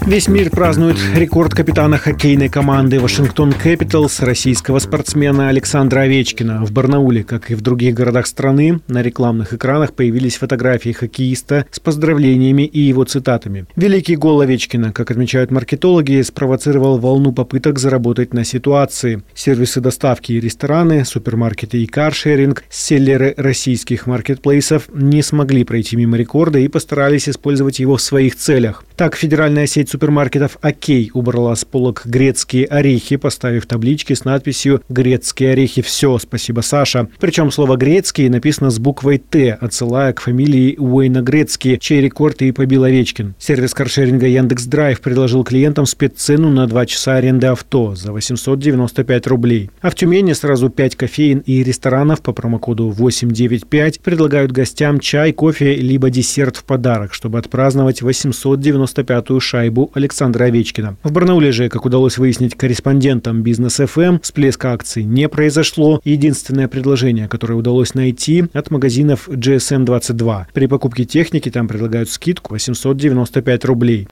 Весь мир празднует рекорд капитана хоккейной команды «Вашингтон Кэпиталс» российского спортсмена Александра Овечкина. В Барнауле, как и в других городах страны, на рекламных экранах появились фотографии хоккеиста с поздравлениями и его цитатами. Великий гол Овечкина, как отмечают маркетологи, спровоцировал волну попыток заработать на ситуации. Сервисы доставки и рестораны, супермаркеты и каршеринг, селлеры российских маркетплейсов не смогли пройти мимо рекорда и постарались использовать его в своих целях. Так, федеральная сеть супермаркетов «Окей» убрала с полок грецкие орехи, поставив таблички с надписью «Грецкие орехи. Все, спасибо, Саша». Причем слово «грецкий» написано с буквой «Т», отсылая к фамилии Уэйна Грецки, чей рекорд и побил Овечкин. Сервис каршеринга Яндекс.Драйв предложил клиентам спеццену на 2 часа аренды авто за 895 рублей. А в Тюмени сразу 5 кофеен и ресторанов по промокоду 895 предлагают гостям чай, кофе либо десерт в подарок, чтобы отпраздновать 895-ю шайбу Александра Овечкина. В Барнауле же, как удалось выяснить корреспондентам Бизнес ФМ, всплеска акций не произошло. Единственное предложение, которое удалось найти, от магазинов GSM 22. При покупке техники там предлагают скидку 895 рублей.